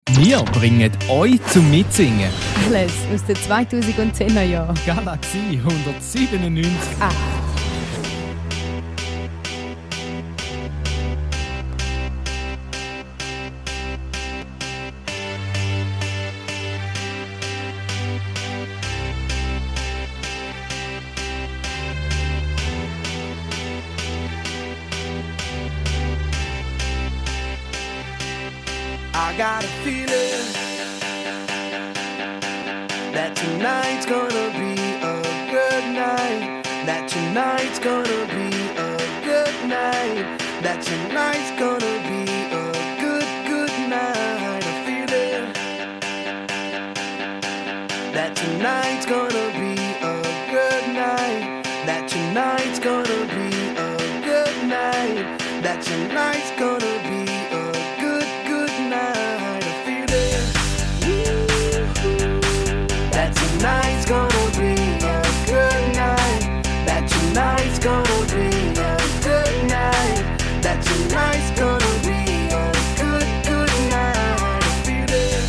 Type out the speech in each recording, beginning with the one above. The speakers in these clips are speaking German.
Wir bringen euch zum Mitsingen. Alles aus den 2010er Jahren. Galaxie 197. I got a feeling that tonight's gonna be a good night. That tonight's gonna be a good night. That tonight's gonna be a good night. A feeling that tonight's gonna be a good night. That tonight's gonna be a good night. That tonight's gonna be a good night. A feeling that tonight's gonna be a good night. That tonight's gonna be a good night. That tonight's gonna be a good night. A feeling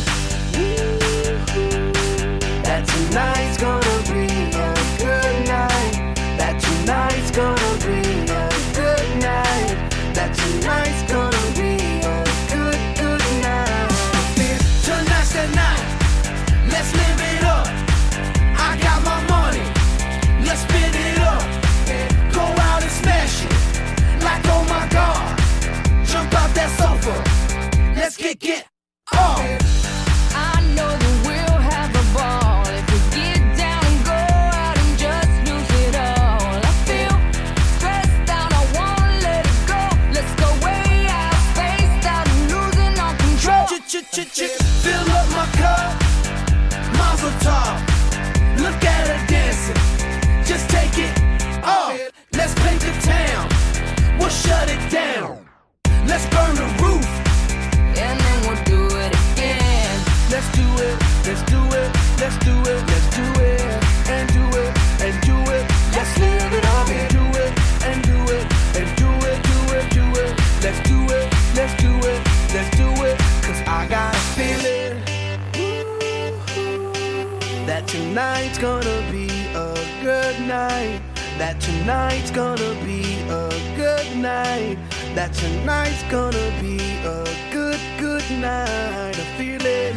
that tonight's gonna be a good night. That tonight's gonna be a good night. That tonight's gonna be a good night. Tonight's the night. Let's live it up. I got my money. Let's spin it up. Go out and smash it. Like oh my God. Jump out that sofa. Let's kick it off. I know that we'll have a ball if we get down and go out and just lose it all. I feel stressed out, I wanna let it go. Let's go way out, spaced out and losing all control. Fill up my cup. Mazel tov. Look at her dancing. Just take it off. Let's paint the town. We'll shut it down. Let's burn the roof. And then we'll do it again. Let's do it. Let's do it. Let's do it. Let's do it. And do it. And do it. Let's live it up and do it. And do it. And do it. Do it. Do it. Let's do it. Let's do it. Let's do it. 'Cause I got a feeling that tonight's gonna be a good night. That tonight's gonna be a good night. That tonight's gonna be a good night. A feeling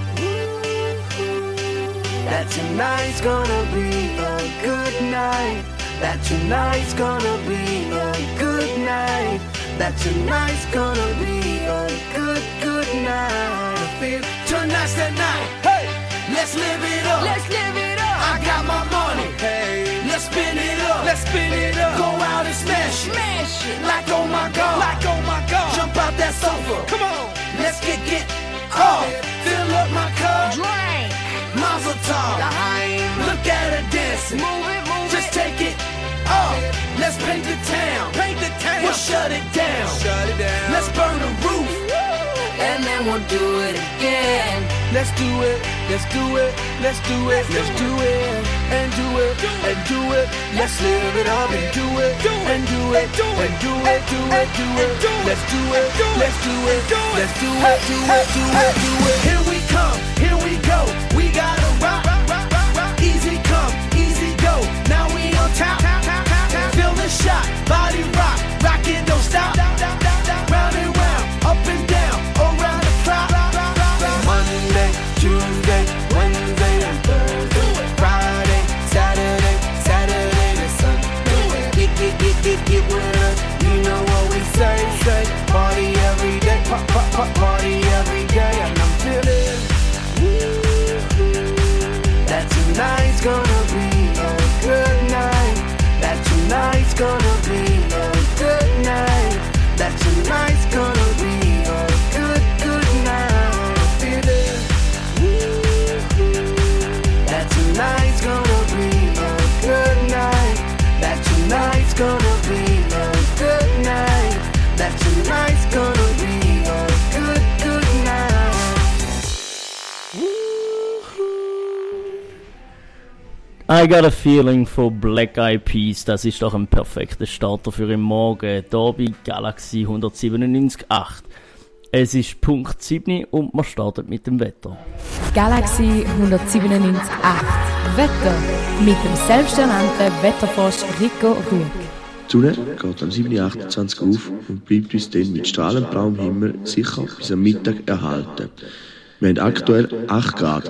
that tonight's gonna be a good night. That tonight's gonna be a good night. That tonight's gonna be a good night. I feel tonight's the night. Hey, let's live it up. Let's live it up. I got my money. Hey, let's spin it up. Let's spin it up. Go out and smash it. Smash it. Like oh my God. Like oh my God. Jump out that sofa. Come on. Let's get off. Fill up my cup. Drink. Mazel tov. L'chaim. Look at her dancing. Move it, move Just it. take it off. Let's paint the town. Paint the town. We'll shut it down. Shut it down. Let's burn the roof. And then we'll do it again. Let's do it. Let's do it. Let's do it. Let's do it. And do it. And do it. Let's live it up and do it. And do it. And do it. Do it. Do it. Let's do it. Let's do it. Let's do it. Do it. Do it. Do it. Here we come. Here we go. We gotta rock. Easy come. Easy go. Now we on top. Feel the shot. Body rock. Rock it. Don't stop. Round and round. Up and down. Around the clock. Monday, Tuesday, Wednesday, and Thursday. Friday, Saturday, Saturday to Sunday. Get with us. You know what we say. Party every day. Party every day. And I'm feeling that tonight's gonna be a good night. That tonight's gonna be a good night. That tonight's gonna be a good night. I feel it. That tonight's gonna be a good night. That tonight's gonna be a good night. That tonight's gonna be a good night. I Got a Feeling von Black Eyed Peas, das ist doch ein perfekter Starter für im Morgen, hier bei Galaxie 197.8. Es ist Punkt 7 und wir starten mit dem Wetter. Galaxy 197.8 Wetter mit dem selbsternannten Wetterfrosch Rico Rüegg. Die Sonne geht am 7.28 Uhr auf und bleibt uns dann mit strahlend blauem Himmel sicher bis am Mittag erhalten. Wir haben aktuell 8 Grad.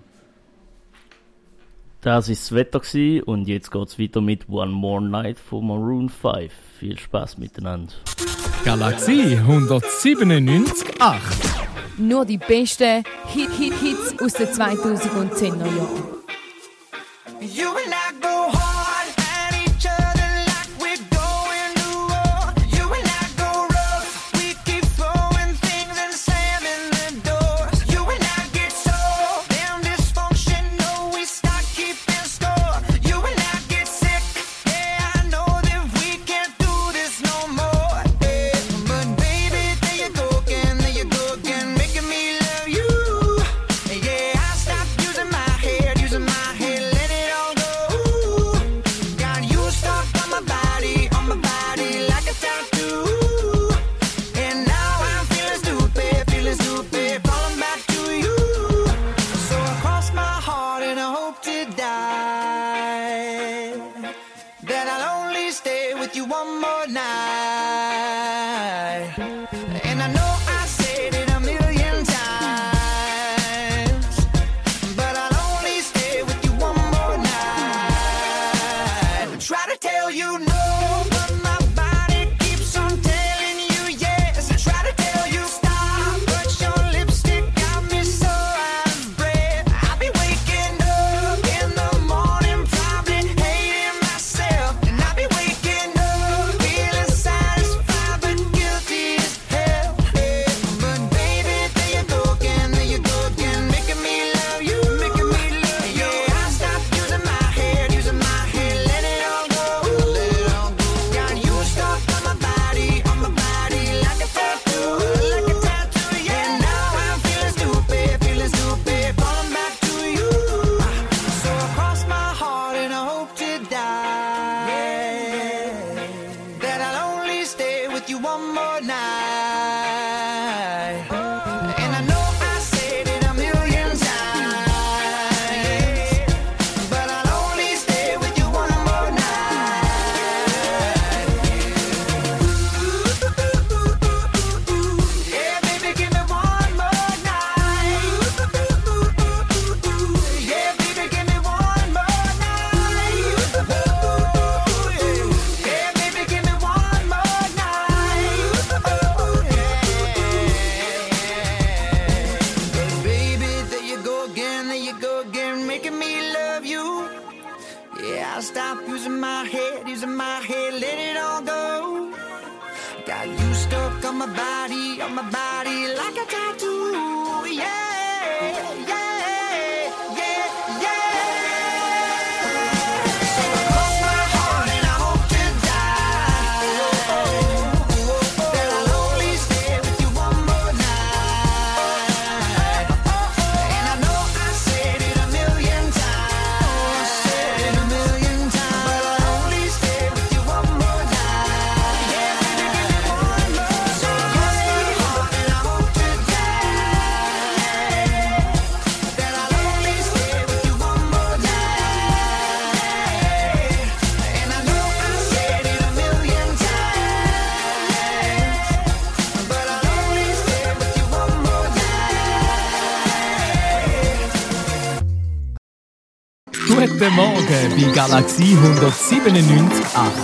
Das war das Wetter und jetzt geht es weiter mit One More Night von Maroon 5. Viel Spaß miteinander. Galaxie 197.8. Nur die besten Hits aus den 2010er Jahren. You and I go hard at each other like we're going to war. You and I go rough, we keep throwing things and slamming the doors. You and I get so damn dysfunctional, we start keeping score. You and I get sick, yeah, I know that we can't do this no more. Yeah. But baby, there you go again, making me love you. Yeah, I stopped using my head, let it all go. Got you stuck on my body like a tattoo. And now I'm feeling stupid, falling back to you. So I cross my heart and I hope to die that I'll only stay with you one more night. And I know I said it a million times, but I'll only stay with you one more night. Try to tell you no, but my body keeps on telling you yes. I try to tell you stop, but your lipstick got me so out of breath. I'll be waking up in the morning, probably hating myself. And I'll be waking up feeling satisfied but guilty as hell. But baby, there you go again, making me love you. Yeah, I stopped using my head, let it all go. Got you stuck on my body like a tattoo. Yeah, now I'm feeling stupid, falling back to you. So I cross my heart and I hope to die that I'll only stay with you one more night. And I know I said it a million times, but I'll only stay with you one more night. Yeah, baby, give me one more night. Yeah, baby, give me one more night. Yeah, baby, give me one more night. Baby, there you go again, making me love you. Yeah, I stopped using my head, let it all go. Got you stuck on my body like a tattoo. Yeah, yeah, yeah, yeah. So I cross my heart and I hope to die that I'll only stay with you one more night. And I know I said it a million times, but I'll only stay with you one more night. Yeah, baby, give me one more. So I cross my heart and I hope to die that I'll only stay with you one more night. And I know I said it a million times, but I'll only stay with you one more night. Guten Morgen bei Galaxie 197.8.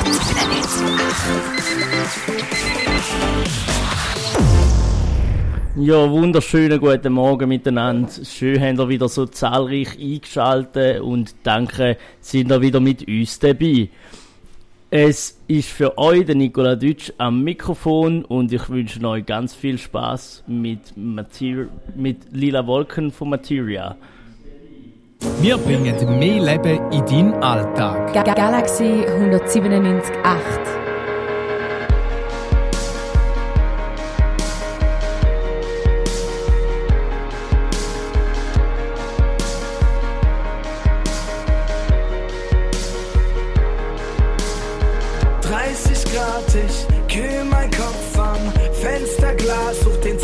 Ja, wunderschönen guten Morgen miteinander. Schön, habt ihr wieder so zahlreich eingeschaltet und danke, sind ihr wieder mit uns dabei. Es ist für euch der Nicola Deutsch am Mikrofon und ich wünsche euch ganz viel Spaß mit Lila Wolken von Materia. Wir bringen mehr Leben in deinen Alltag. Galaxy 197.8. Grad, ich kühl mein Kopf am Fensterglas, such den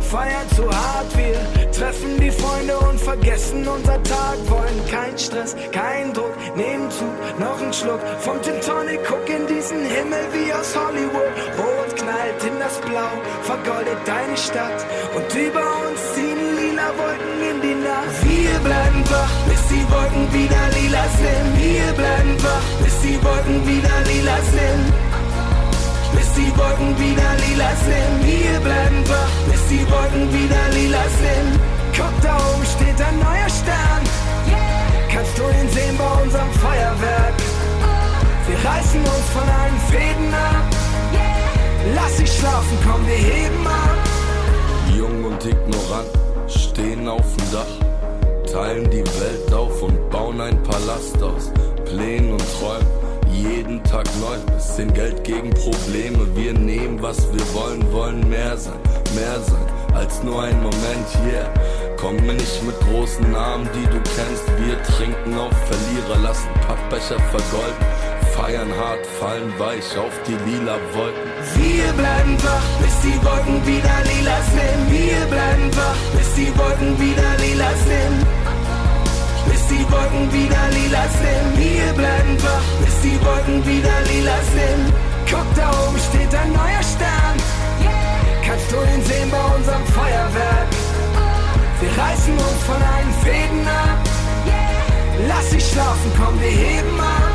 feiern zu hart. Wir treffen die Freunde und vergessen unser Tag. Wollen kein Stress, kein Druck, nehmen Zug, noch ein Schluck vom Gin Tonic. Guck in diesen Himmel wie aus Hollywood. Rot knallt in das Blau, vergoldet deine Stadt. Und über uns ziehen lila Wolken in die Nacht. Wir bleiben wach, bis die Wolken wieder lila sind. Wir bleiben wach, bis die Wolken wieder lila sind. Bis die Wolken wieder lila sind. Wir bleiben wach, bis die Wolken wieder lila sind. Guck, da oben steht ein neuer Stern. Kannst du ihn sehen bei unserem Feuerwerk? Wir reißen uns von allen Fäden ab. Lass dich schlafen, komm, wir heben ab. Jung und ignorant, stehen auf dem Dach, teilen die Welt auf und bauen ein Palast aus Plänen und Träumen. Jeden Tag neu, bisschen Geld gegen Probleme. Wir nehmen, was wir wollen, wollen mehr sein als nur ein Moment, yeah. Komm mir nicht mit großen Namen, die du kennst. Wir trinken auf Verlierer, lassen Pappbecher vergolden. Feiern hart, fallen weich auf die lila Wolken. Wir bleiben wach, bis die Wolken wieder lila sind. Wir bleiben wach, bis die Wolken wieder lila sind. Bis die Wolken wieder lila sind. Wir bleiben wach, bis die Wolken wieder lila sind. Guck, da oben steht ein neuer Stern. Kannst du ihn sehen bei unserem Feuerwerk? Wir reißen uns von allen Fäden ab. Lass dich schlafen, komm, wir heben ab.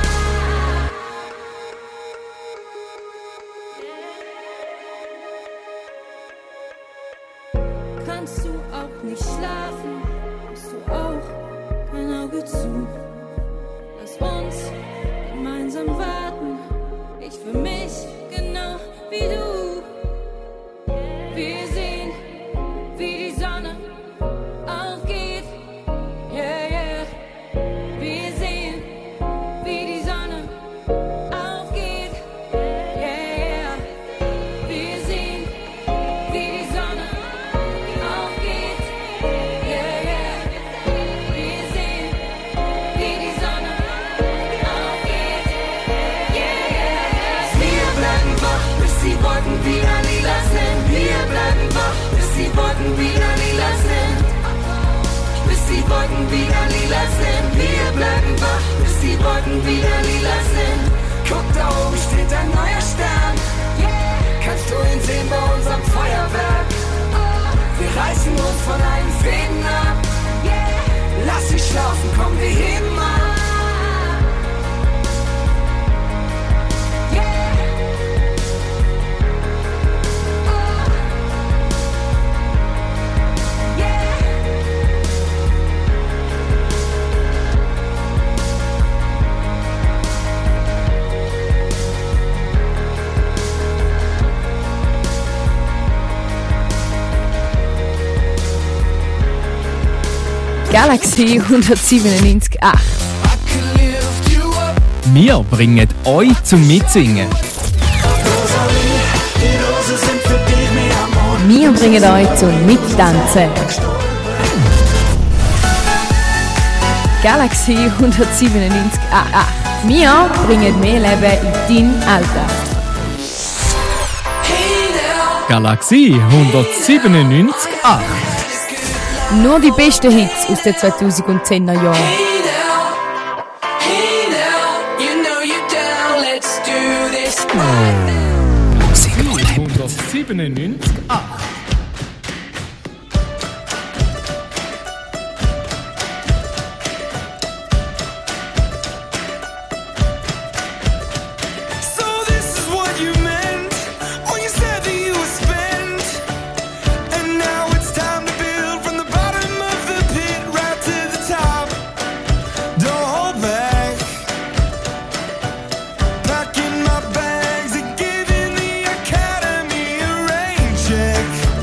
Kannst du auch nicht schlafen? Hast du auch kein Auge zu? Lass uns gemeinsam warten. Ich für mich genau wie du. Wir sehen, wie die Sonne aufgeht. Yeah, yeah. Wir sehen, wie die Sonne aufgeht. Yeah, yeah. Wir sehen, wie die Sonne aufgeht. Yeah, yeah. Wir sehen, wie die Sonne aufgeht. Yeah, yeah. Wir bleiben wach, bis die Wolken wieder lila sind. Wir bleiben wach, bis die Wolken wieder lila sind. Bis die Wolken wieder lila sind. Wir bleiben wach, bis die Wolken wieder lila sind. Guck, da oben steht ein neuer Stern. Kannst du ihn sehen bei unserem Feuerwerk? Wir reißen uns von allen Fäden ab. Lass dich schlafen, komm, wir heben ab. Galaxy 197,8. Wir bringen euch zum Mitsingen. Wir bringen euch zum Mittanzen. Galaxy 197,8. Wir bringen mehr Leben in deinen Alltag. Galaxie 197,8. Nur die besten Hits aus den 2010er Jahren. Musik 197,8. Packing my bags and giving the academy a rain check.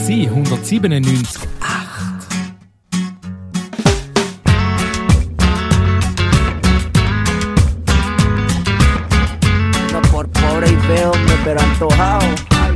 Galaxie 197,8. No por pobre y feo, pero antojado.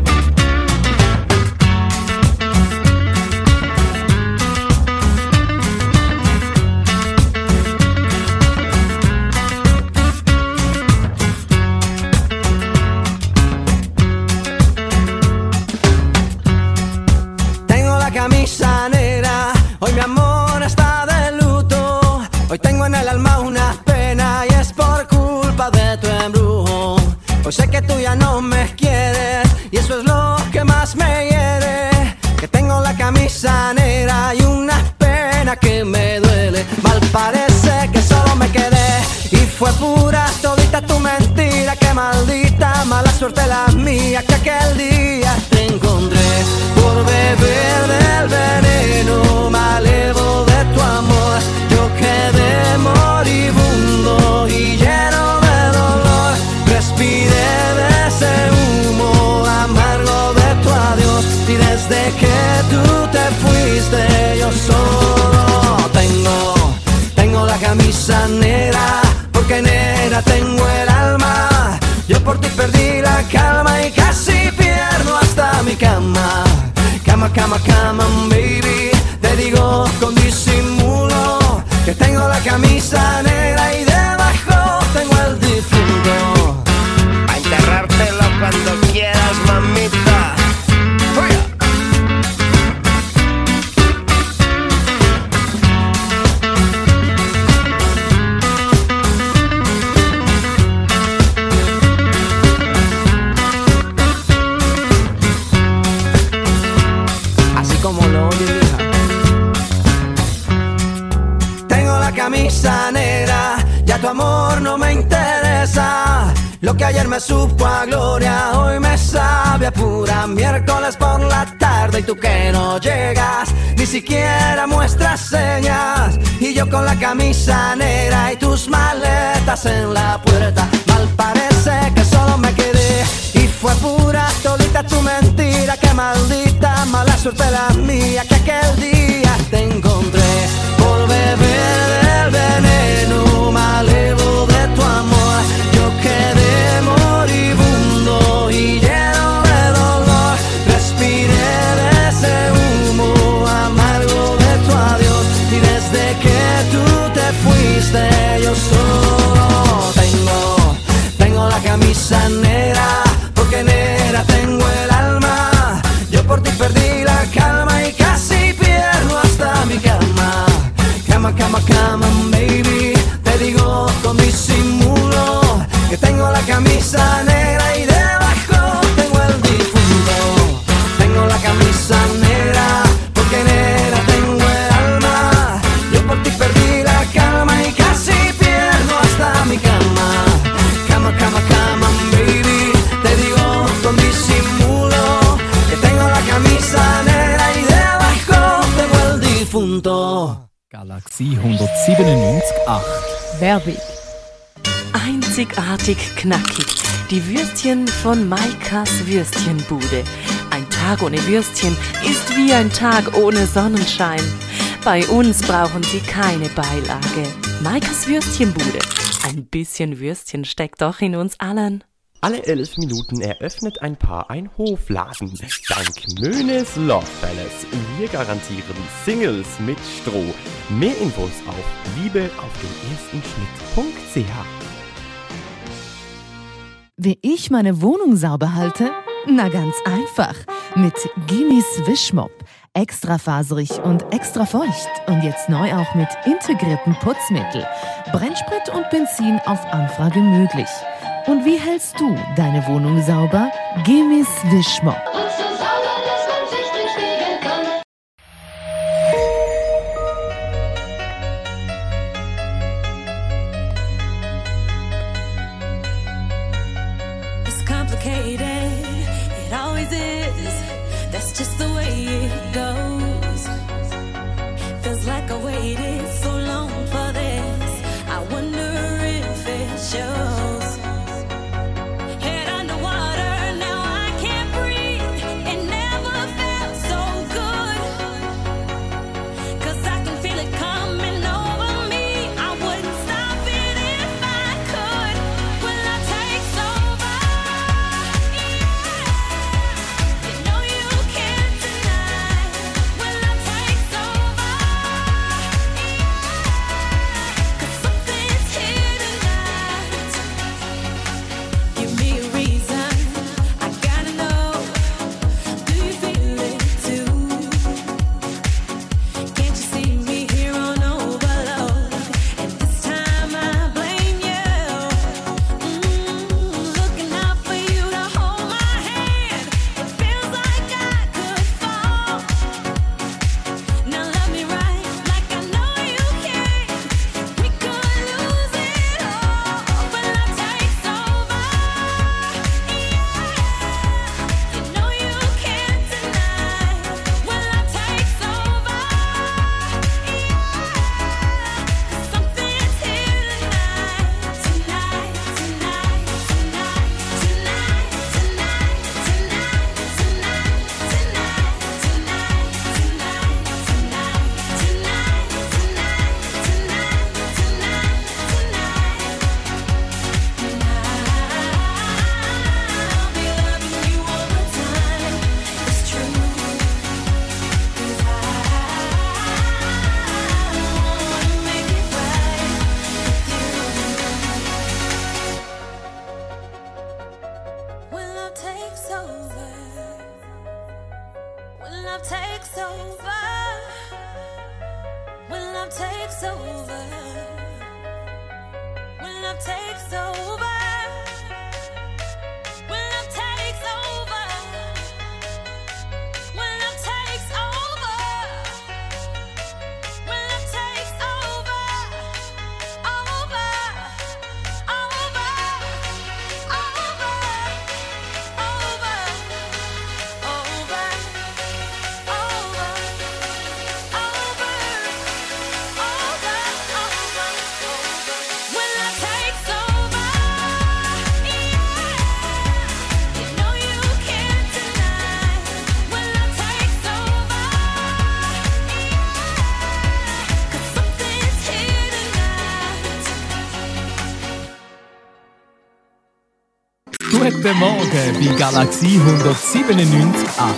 Tengo la camisa negra, hoy mi amor está de luto. Hoy tengo en el alma una pena y es por culpa de tu embrujo. Hoy sé que tú ya no me quieres y eso es lo que más me hiere. Que tengo la camisa negra y una pena que me duele. Mal parece que solo me quedé y fue pura todita tu mentira. Que maldita mala suerte la mía que aquel día te encontré por beber del veneno malevo de tu amor. Yo quedé moribundo y lleno de dolor. Respiré de ese humo amargo de tu adiós y desde que tú te fuiste yo solo tengo la camisa negra porque negra tengo el alma. Yo por ti perdí la calma y casi pierdo hasta mi cama. Cama, cama, cama, baby. Te digo con disimulo que tengo la camisa negra y debajo tengo el difunto. A enterrártelo cuando quieras, mamita. Como lo oyes, hija. Tengo la camisa negra, ya tu amor no me interesa. Lo que ayer me supo a gloria, hoy me sabe a pura miércoles por la tarde. Y tú que no llegas, ni siquiera muestras señas. Y yo con la camisa negra y tus maletas en la puerta. Mal parece que solo me quedé y fue pura todita tu mentira. Que maldita mala suerte la mía que aquel día te encontré por beber del veneno malevo de tu amor. Yo quedé moribundo y lleno de dolor. Respiré de ese humo amargo de tu adiós y desde que tú te fuiste yo solo tengo la camisa negra porque negra tengo el alma. Yo por ti perdí la calma y casi pierdo hasta mi cama. Cama, cama, cama, baby. Te digo con disimulo que tengo la camisa negra y debajo tengo el difunto. Tengo la camisa negra porque negra tengo el alma. Yo por ti perdí la calma y casi pierdo hasta mi cama. Cama, cama, cama, baby. Te digo con disimulo que tengo la camisa negra y debajo tengo el difunto. Galaxie 197,8. Werbung. Einzigartig knackig. Die Würstchen von Maikas Würstchenbude. Ein Tag ohne Würstchen ist wie ein Tag ohne Sonnenschein. Bei uns brauchen Sie keine Beilage. Maikas Würstchenbude. Ein bisschen Würstchen steckt doch in uns allen. Alle 11 Minuten eröffnet ein Paar ein Hofladen. Dank Möhnes Love Palace. Wir garantieren Singles mit Stroh. Mehr Infos auf liebeaufdenerstenschnitt.ch. Wie ich meine Wohnung sauber halte? Na ganz einfach. Mit Gimis Wischmopp. Extra faserig und extra feucht. Und jetzt neu auch mit integriertem Putzmittel. Brennsprit und Benzin auf Anfrage möglich. Und wie hältst du deine Wohnung sauber? Gimis Wischmopp. It's complicated, it always is. That's just the way it goes. Feels like I waited so long for this. I wonder if it shows. Head underwater, now I can't breathe. It never felt so love takes over, when love takes over, when love takes over. Guten Morgen bei Galaxie 197,8.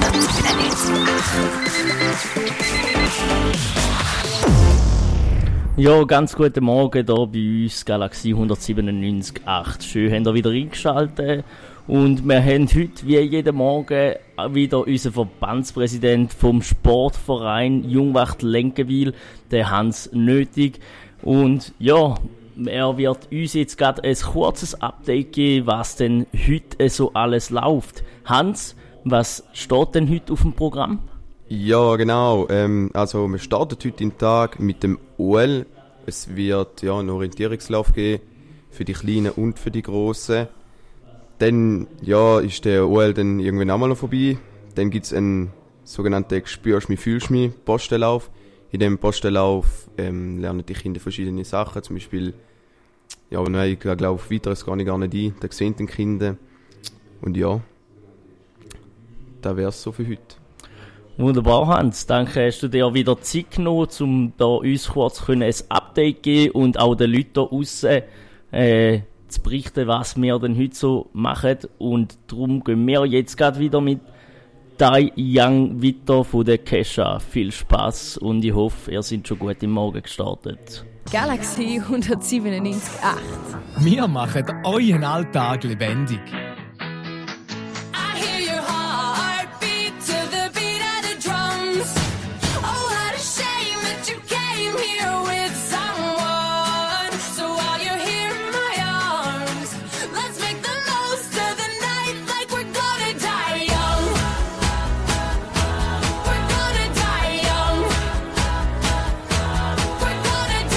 Ja, ganz guten Morgen hier bei uns, Galaxie 197,8. Schön, habt ihr wieder eingeschaltet. Und wir haben heute, wie jeden Morgen, wieder unseren Verbandspräsident vom Sportverein Jungwacht Lenkenwil, der Hans Nötig. Und ja, er wird uns jetzt gerade ein kurzes Update geben, was denn heute so alles läuft. Hans, was steht denn heute auf dem Programm? Ja, genau. Also wir starten heute den Tag mit dem OL. Es wird einen Orientierungslauf geben für die Kleinen und für die Grossen. Dann ist der OL dann irgendwann auch mal noch vorbei. Dann gibt es einen sogenannten «Spürst mich, fühlst mich» Postenlauf. In diesem Postenlauf lernen die Kinder verschiedene Sachen, zum Beispiel, ich glaube, auf weiteres gehe ich gar nicht ein, da sehen die Kinder. Und ja, das wäre es so für heute. Wunderbar, Hans. Danke, hast du dir wieder Zeit genommen, um da uns kurz ein Update zu geben und auch den Leuten da draussen zu berichten, was wir denn heute so machen. Und darum gehen wir jetzt gerade wieder mit Dai Young weiter von der Kesha. Viel Spaß und ich hoffe, ihr seid schon gut im Morgen gestartet. Galaxie 197,8. Wir machen euren Alltag lebendig.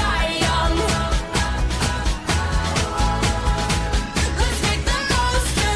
Let's make the most of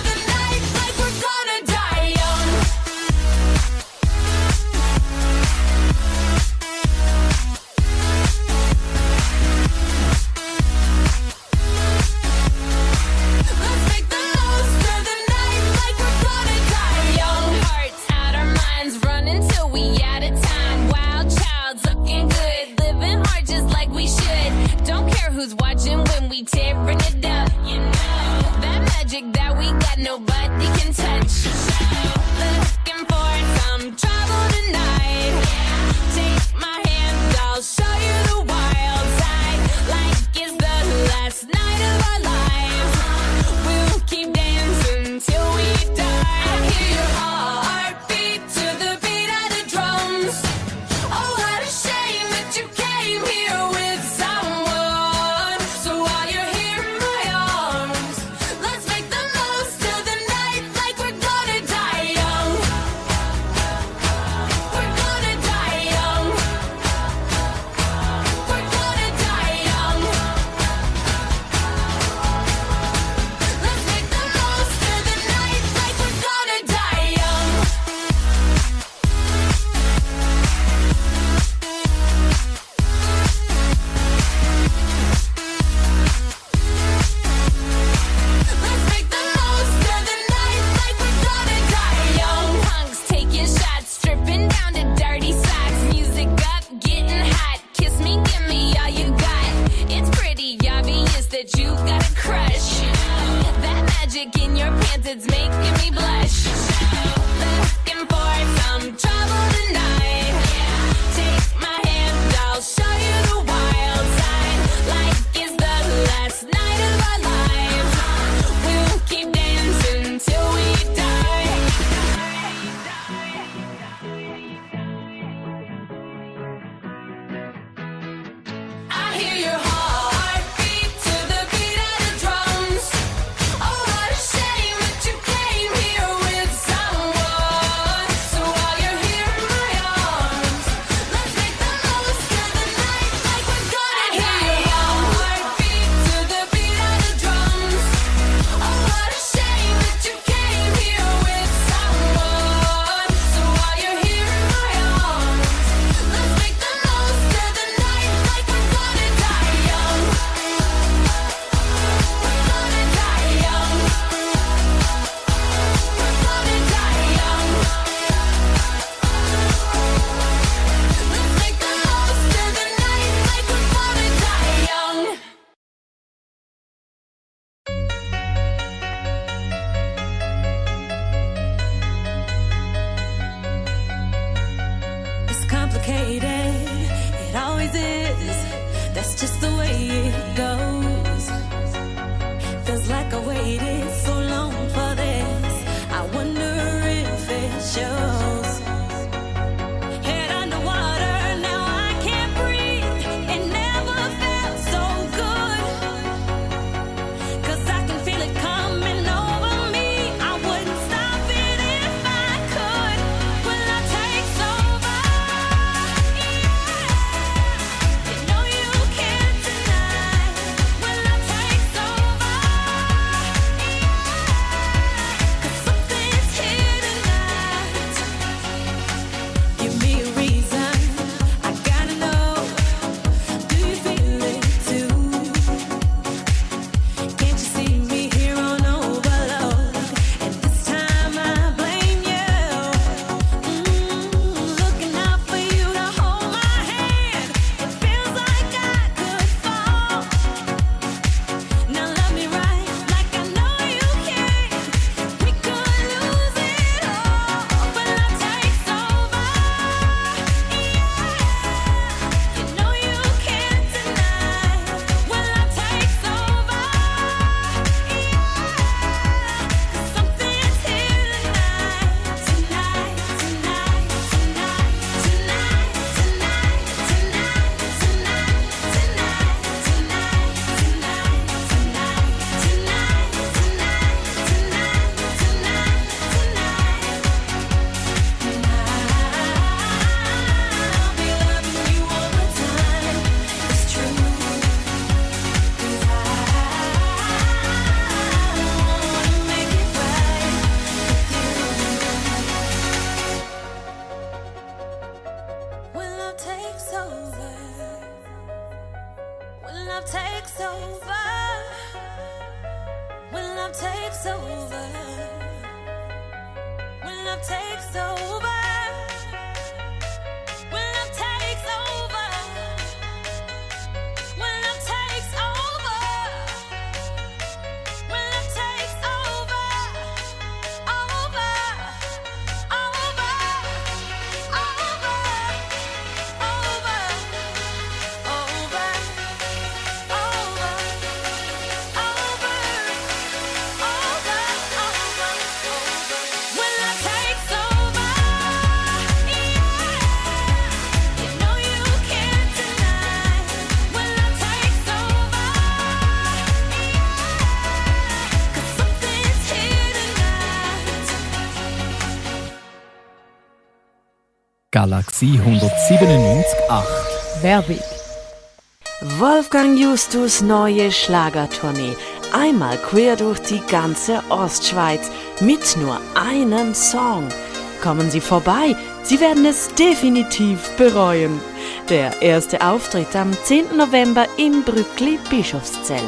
Galaxie 197,8. Werbung. Wolfgang Justus neue Schlagertournee. Einmal quer durch die ganze Ostschweiz mit nur einem Song. Kommen Sie vorbei, Sie werden es definitiv bereuen. Der erste Auftritt am 10. November im Brückli Bischofszell.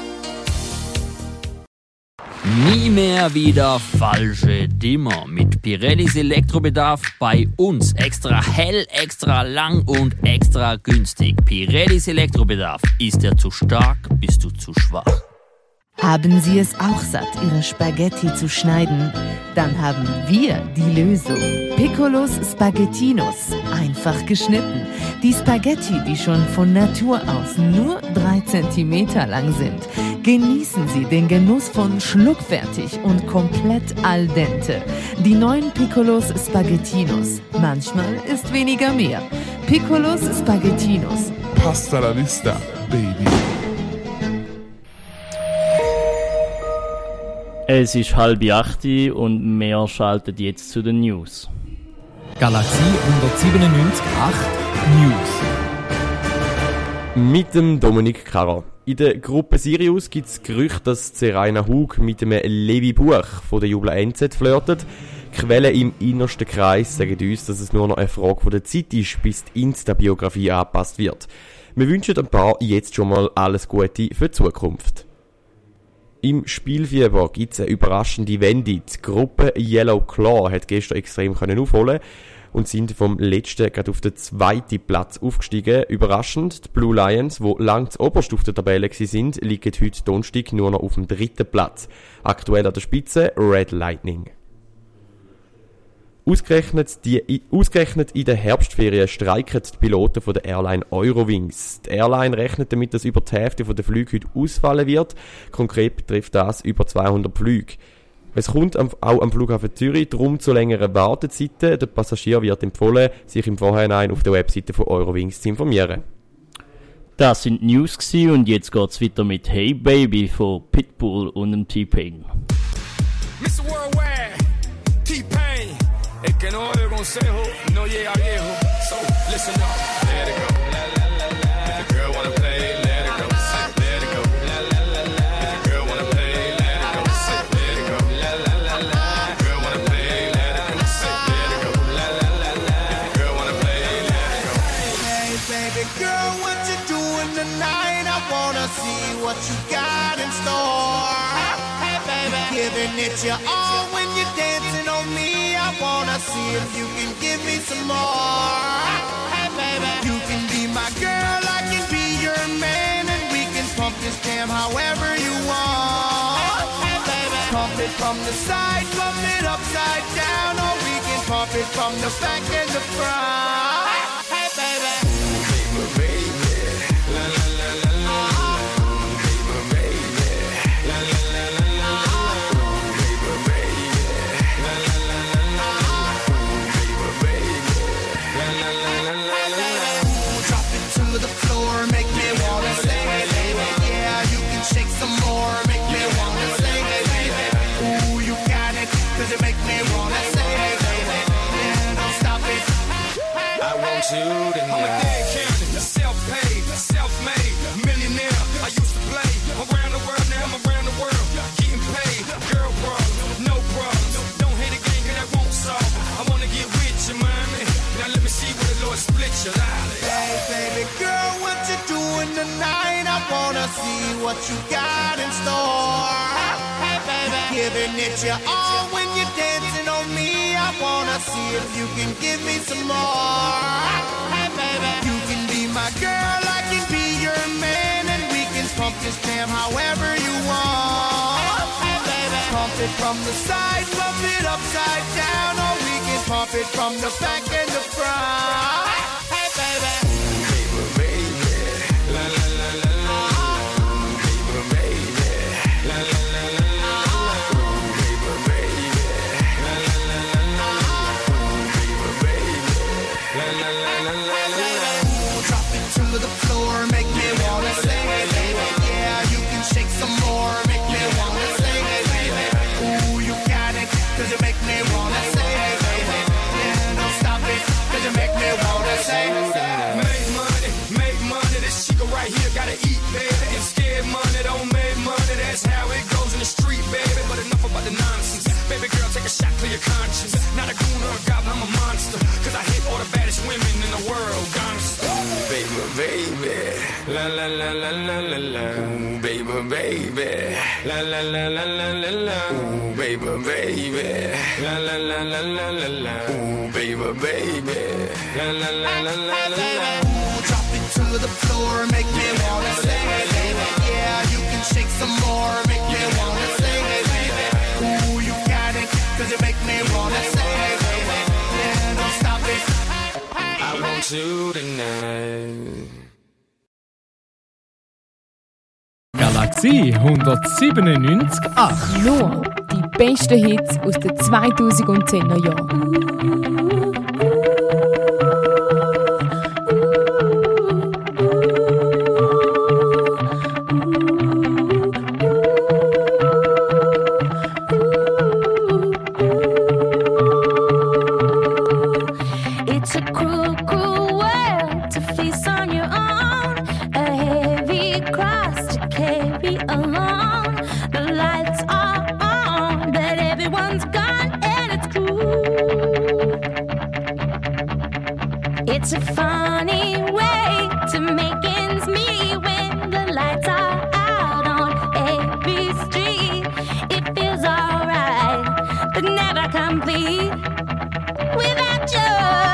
Nie mehr wieder falsche Dimmer. Mit Pirellis Elektrobedarf bei uns. Extra hell, extra lang und extra günstig. Pirellis Elektrobedarf. Ist er zu stark, bist du zu schwach. Haben Sie es auch satt, Ihre Spaghetti zu schneiden? Dann haben wir die Lösung. Piccolos Spaghettinos. Einfach geschnitten. Die Spaghetti, die schon von Natur aus nur 3 cm lang sind. Genießen Sie den Genuss von schluckfertig und komplett al dente. Die neuen Piccolos Spaghettinos. Manchmal ist weniger mehr. Piccolos Spaghettinos. Pasta la vista, baby. Es ist 7:30 und wir schalten jetzt zu den News. Galaxie 197,8 News. Mit dem Dominik Karrer. In der Gruppe Sirius gibt es Gerüchte, dass Seraina Hug mit dem Levi Buch von der Jubla NZ flirtet. Quellen im innersten Kreis sagen uns, dass es nur noch eine Frage der Zeit ist, bis die Insta-Biografie angepasst wird. Wir wünschen ein paar jetzt schon mal alles Gute für die Zukunft. Im Spielfieber gibt es eine überraschende Wende. Die Gruppe Yellow Claw hat gestern extrem aufholen und sind vom letzten gerade auf den 2. Platz aufgestiegen. Überraschend, die Blue Lions, die lang oberst auf der Tabelle waren, liegen heute Donnerstag nur noch auf dem 3. Platz. Aktuell an der Spitze Red Lightning. Ausgerechnet in der Herbstferien streiken die Piloten von der Airline Eurowings. Die Airline rechnet damit, dass über die Hälfte der Flüge heute ausfallen wird. Konkret betrifft das über 200 Flüge. Es kommt auch am Flughafen Zürich darum zu längeren Wartezeiten. Der Passagier wird empfohlen, sich im Vorhinein auf der Webseite von Eurowings zu informieren. Das sind die News gewesen und jetzt geht's weiter mit Hey Baby von Pitbull und dem T-Pain. Mr. Worldwide, T-Pain. El que no oye consejo no llega viejo. So listen up, let it go. La la la la. If the girl wanna play, let it go. Let it go. La la la la. If the girl wanna play, let it go. Let it go. La la la la. If the girl wanna play, let it go. Let it go. La la la la. If the girl wanna play, let it go. Hey baby girl, what you doing tonight? I wanna see what you got in store. Hey baby, giving it your all when you're dancing on me. I wanna see if you can give me some more. Hey baby, you can be my girl, I can be your man, and we can pump this jam however you want. Hey baby, pump it from the side, pump it upside down, or we can pump it from the back and the front. Hey baby, baby, baby, la la la la la. Baby, baby, la la la la la. Baby, baby, la la la la la. Drop it to the floor, make me wanna sing, baby. Yeah, you can shake some more, make me wanna sing, baby. Ooh, you got it, 'cause you make me wanna sing, baby. Yeah, don't stop it. I want you tonight. I'm a dead county, self-paid, self-made, millionaire. I used to play around the world, now I'm around the world, getting paid. Girl problems, no problems. Don't hate a game, 'cause that won't solve. I wanna get with you, mommy. Now let me see where the Lord split your life. Hey, baby girl, what you doing tonight? I wanna see what you got in store. Hey, baby, giving it your all when you're dancing on me. I wanna see if you can give me some more. Hey, baby, you can be my girl, I can be your man, and we can pump this jam however you want. Hey, baby, pump it from the side, pump it upside down, or we can pump it from the back and the front. Hey, baby. Baby, baby, la la la la la. Baby, baby, la la la la la. Baby, baby, la la la la la. Baby, baby, la la la la la. Drop it to the floor, make me wanna sing, baby. Yeah, you can shake some more, make me wanna sing, baby. Ooh, you got it, 'cause you make me wanna sing, baby. Yeah, don't stop it. and I'm a monster. Cause I hit all the baddest women in the world. Gangsta. Ooh, baby, baby. La la la la la la la. Ooh, baby, baby. La la la la la la la. Ooh, baby, baby. La la la la la la la. Ooh, baby, baby. La la la la la la la. Ooh, drop it to the floor, make me wanna sing. Yeah, you can shake some more, make me wanna sing. Ooh, you got it, cause you make me wanna sing. Yeah, don't stop it. I want you tonight. Galaxie 197,8. Nur die besten Hits aus den 2010er Jahren. It's a cruel, cruel world to face on your own. A heavy cross to carry alone. The lights are on, but everyone's gone, and it's cruel. It's a funny way to make ends meet when the lights are out on every street. It feels alright, but never complete without you.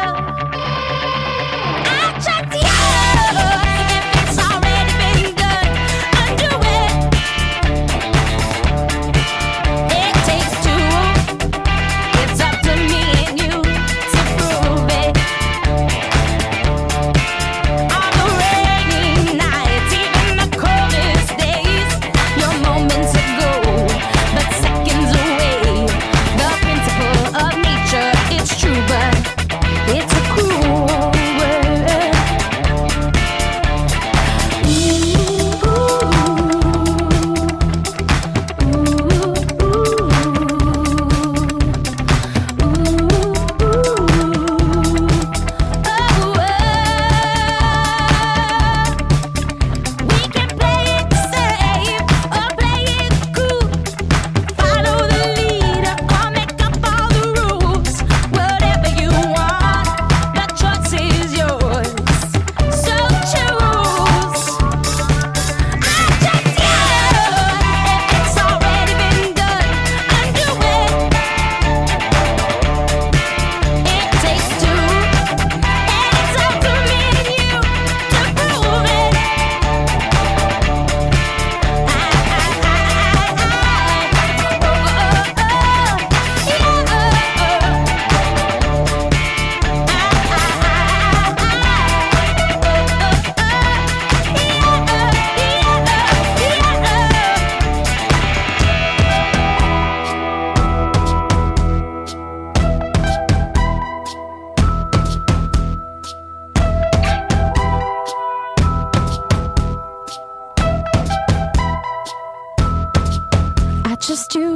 Just you,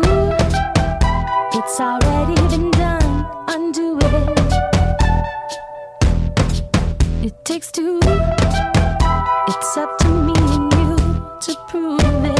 it's already been done, undo it. It takes two, it's up to me and you to prove it.